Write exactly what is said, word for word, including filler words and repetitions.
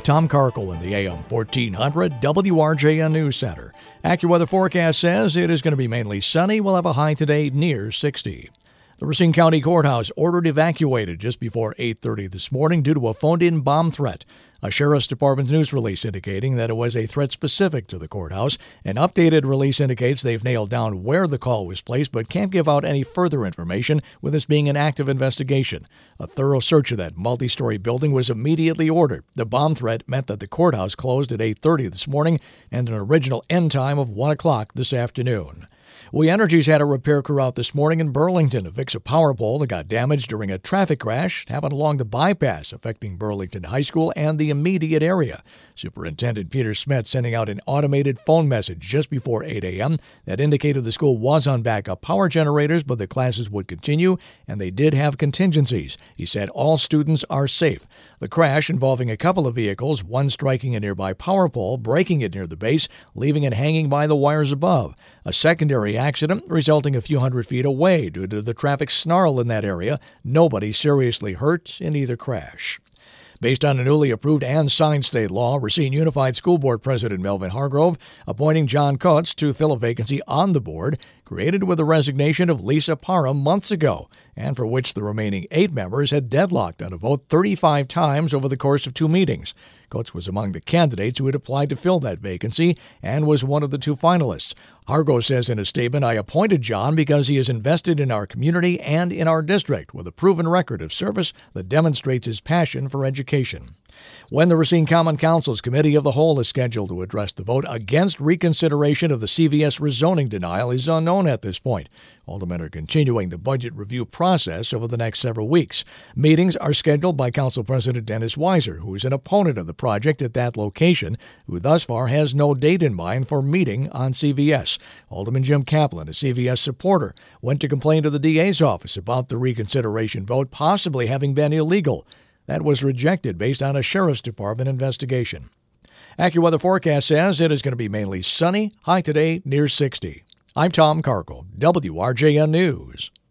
Tom Karkel in the A M fourteen hundred W R J N News Center. AccuWeather forecast says it is going to be mainly sunny. We'll have a high today near sixty. The Racine County Courthouse ordered evacuated just before eight thirty this morning due to a phoned-in bomb threat. A Sheriff's Department news release indicating that it was a threat specific to the courthouse. An updated release indicates they've nailed down where the call was placed but can't give out any further information, with this being an active investigation. A thorough search of that multi-story building was immediately ordered. The bomb threat meant that the courthouse closed at eight thirty this morning and an original end time of one o'clock this afternoon. We Energies had a repair crew out this morning in Burlington to fix a power pole that got damaged during a traffic crash happened along the bypass, affecting Burlington High School and the immediate area. Superintendent Peter Smith sending out an automated phone message just before eight a.m. that indicated the school was on backup power generators, but the classes would continue, and they did have contingencies. He said all students are safe. The crash, involving a couple of vehicles, one striking a nearby power pole, breaking it near the base, leaving it hanging by the wires above. A secondary accident resulting a few hundred feet away due to the traffic snarl in that area. Nobody seriously hurt in either crash. Based on a newly approved and signed state law, Racine Unified School Board President Melvin Hargrove appointing John Kutz to fill a vacancy on the board created with the resignation of Lisa Parham months ago, and for which the remaining eight members had deadlocked on a vote thirty-five times over the course of two meetings. Kutz was among the candidates who had applied to fill that vacancy and was one of the two finalists. Hargrove says in a statement, "I appointed John because he is invested in our community and in our district with a proven record of service that demonstrates his passion for education." When the Racine Common Council's Committee of the Whole is scheduled to address the vote against reconsideration of the C V S rezoning denial is unknown at this point. Aldermen are continuing the budget review process over the next several weeks. Meetings are scheduled by Council President Dennis Weiser, who is an opponent of the project at that location, who thus far has no date in mind for meeting on C V S. Alderman Jim Kaplan, a C V S supporter, went to complain to the D A's office about the reconsideration vote possibly having been illegal. That was rejected based on a Sheriff's Department investigation. AccuWeather forecast says it is going to be mainly sunny, high today near sixty. I'm Tom Karkel, W R J N News.